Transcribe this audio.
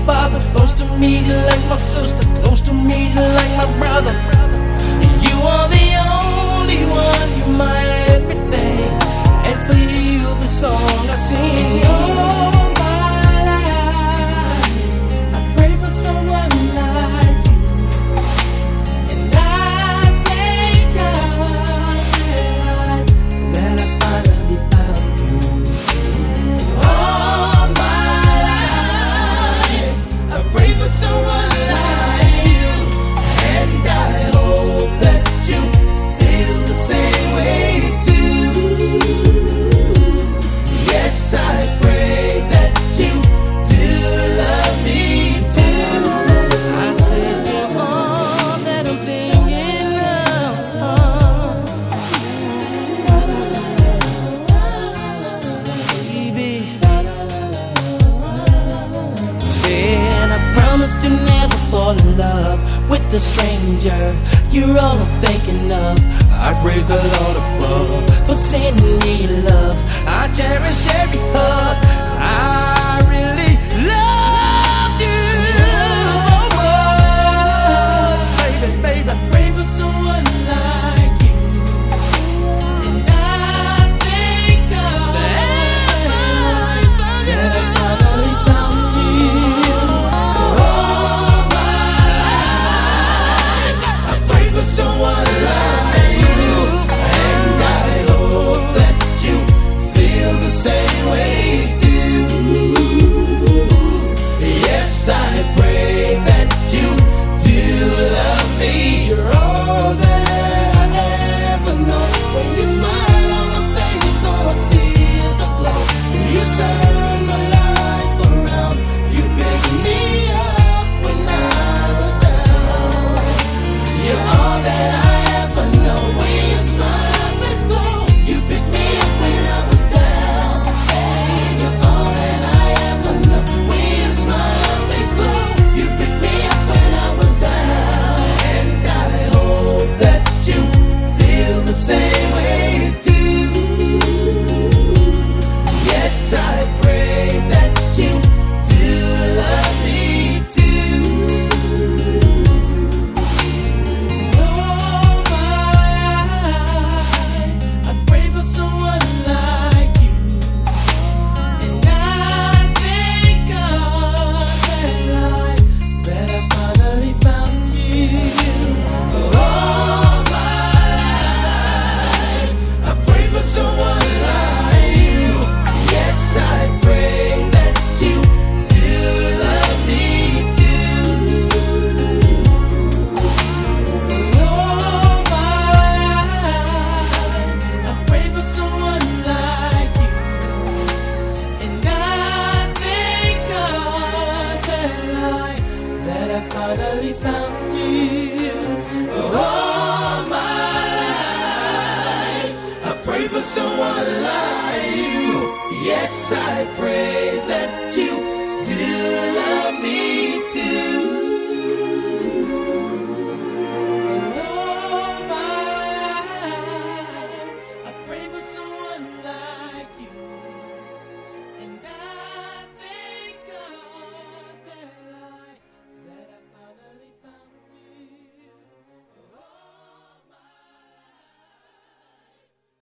father, close to me like my sister, close to me like my brother. You are the only one, you're my everything, and for you the song I sing. All my life I pray for someone like you, and I thank God that I finally found you. All my life I pray for someone like you, and I hope that you feel the same way too. Yes, I pray that you do love me too. I said you're all that I'm thinking of, baby. Said I promised to never fall in love with a stranger. You're all I'm thinking of. I praise the Lord above for sending me love. I cherish every hug. I really love you so much, baby, baby. I pray for someone like you, and I thank God that I finally found you. All my life I pray for someone like you, and I hope that you feel the same way too. Yes, I pray that you do love me. You're all that I ever know. When you smile on my face, all I see is a glow. You turn my life around. You pick me up when I was down. You're all that I ever know. When you smile, face glow. You pick me up when I was down. Say you're all that I ever know. When you smile, face glow. You pick me up when I was down, and I hope that you feel the same way too. Yes, I pray that you do love me too. All my life I pray for someone like you, and I thank God that I finally found you. All my life I pray for someone like you. Yes, I pray that you do love me too. All my life I pray for someone like you, and I thank God that I finally found you. All my life I pray for someone like you. Yes, I pray